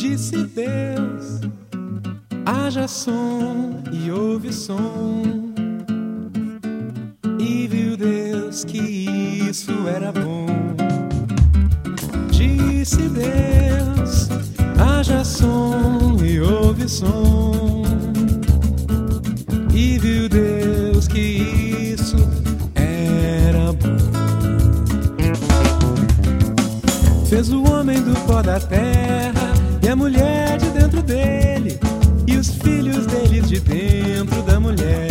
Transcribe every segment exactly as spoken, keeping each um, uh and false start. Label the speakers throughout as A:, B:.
A: Disse Deus, haja som e houve som. E viu Deus que isso era bom. Disse Deus, haja som e houve som. E viu Deus que isso era bom. Fez o homem do pó da terra e a mulher de dentro dele, e os filhos deles de dentro da mulher.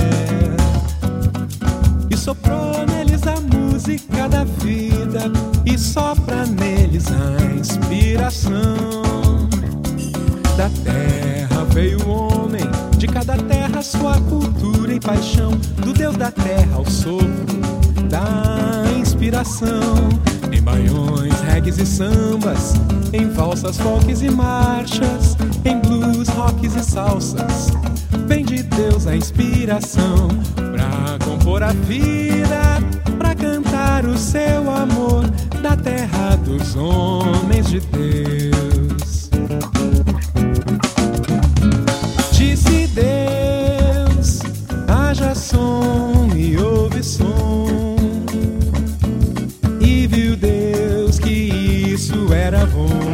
A: E soprou neles a música da vida, e sopra neles a inspiração. Da terra veio o homem, de cada terra sua cultura e paixão. Do Deus da terra ao sopro da inspiração. Em baiões, regues e sambas, em valsas, folks e marchas, em blues, rocks e salsas, vem de Deus a inspiração. Pra compor a vida, pra cantar o seu amor, da terra dos homens de Deus. Disse Deus, haja som e houve som. E viu Deus que isso era bom.